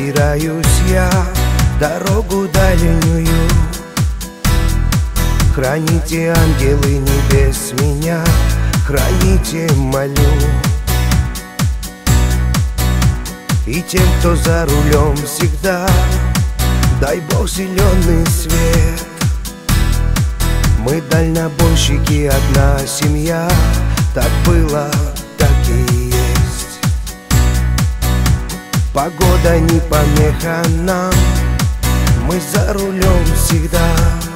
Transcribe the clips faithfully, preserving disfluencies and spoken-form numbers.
собираюсь я дорогу дальнюю. Храните, ангелы небес, меня, храните, молю. И тем, кто за рулем всегда, дай Бог зеленый свет. Мы дальнобойщики, одна семья, так было, так и есть. Погода не помеха нам, мы за рулем всегда.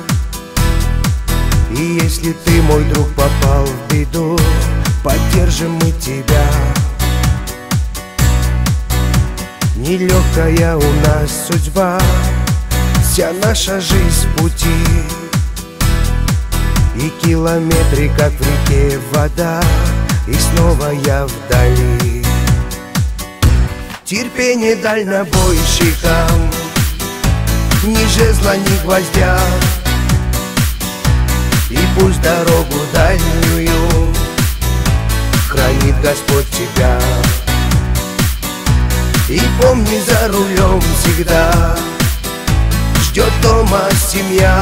И если ты, мой друг, попал в беду, поддержим мы тебя. Нелегкая у нас судьба, вся наша жизнь в пути. И километры, как в реке вода, и снова я вдали. Терпение дальнобойщикам, ни жезла, ни гвоздя. И пусть дорогу дальнюю хранит Господь тебя. И помни, за рулем всегда ждет дома семья.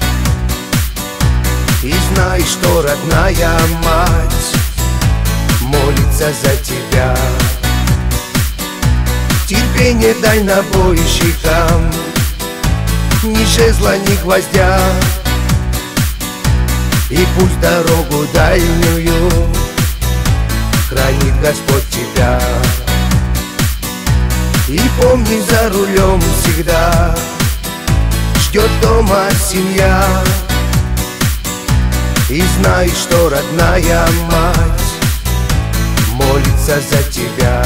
И знай, что родная мать молится за тебя. Терпение дальнобойщикам, ни жезла, ни гвоздя. И пусть дорогу дальнюю хранит Господь тебя. И помни, за рулем всегда ждет дома семья. И знай, что родная мать молится за тебя.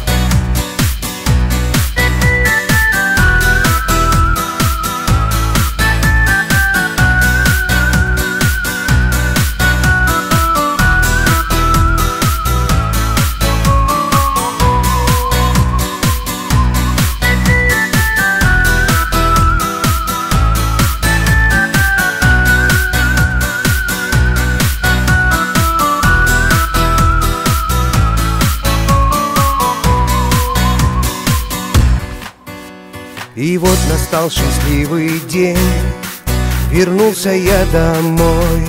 И вот настал счастливый день, вернулся я домой.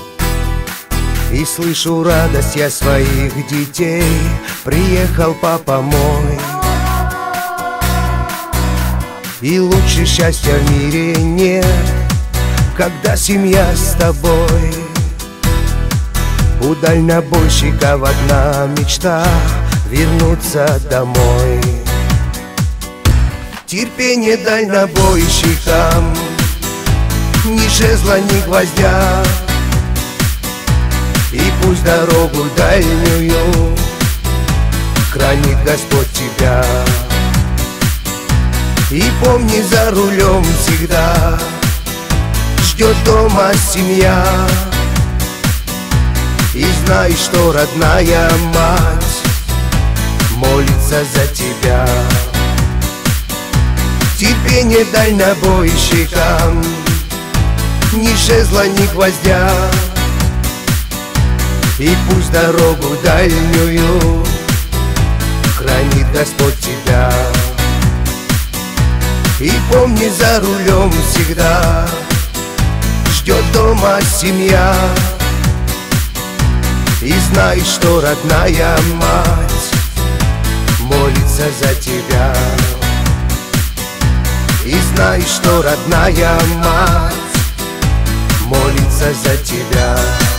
И слышу радость я своих детей, приехал папа мой. И лучше счастья в мире нет, когда семья с тобой. У дальнобойщиков одна мечта — вернуться домой. Терпение дальнобойщикам, ни жезла, ни гвоздя. И пусть дорогу дальнюю хранит Господь тебя. И помни, за рулем всегда ждет дома семья. И знай, что родная мать молится за тебя. Терпение дальнобойщикам, ни жезла, ни гвоздя. И пусть дорогу дальнюю хранит Господь тебя. И помни, за рулем всегда ждет дома семья. И знай, что родная мать молится за тебя. И знай, что родная мать молится за тебя.